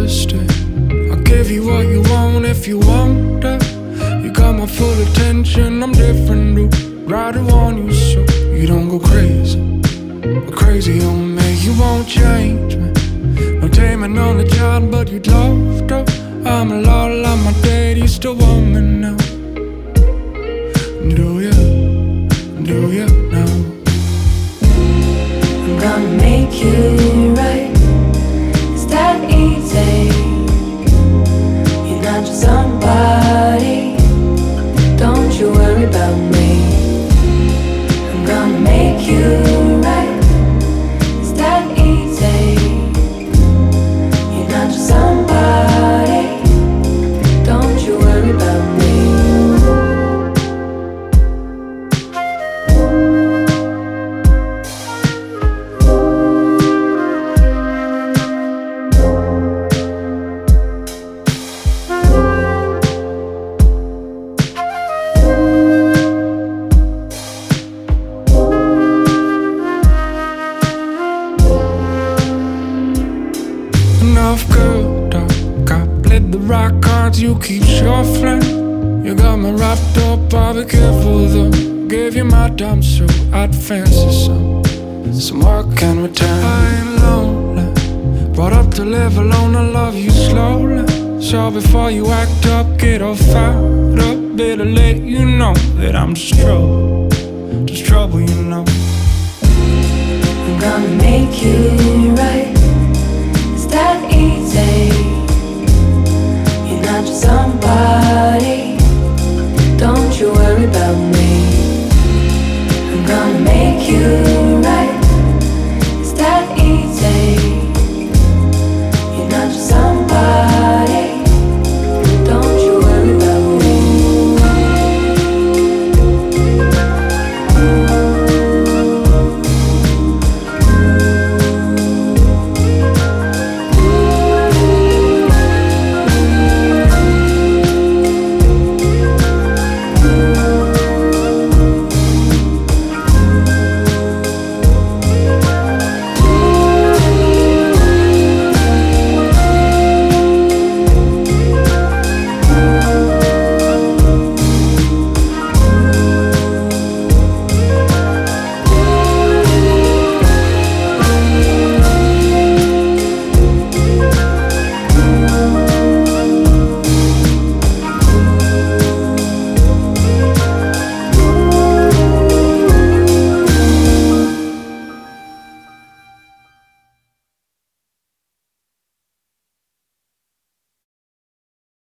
interested. I'll give you what you want if you want it. You got my full attention, I'm different, dude. Ride on you so you don't go crazy. But crazy on me, you won't change me. No taming on the job, but you'd love to. I'm a lot like my dad, you still want me now. Do you now? I'm gonna make you right. It's that easy. You're not just somebody. Don't you worry about me. I'm gonna make you right. It's that easy. You're not just somebody. Don't you worry about me. Enough good talk, I played the right cards, you keep shuffling. You got me wrapped up, I'll be careful though. Gave you my time so I'd fancy some work and return. I ain't lonely, brought up to live alone, I love you slowly. So before you act up, get all fired up. Better let you know that I'm just trouble, you know. I'm gonna make you right.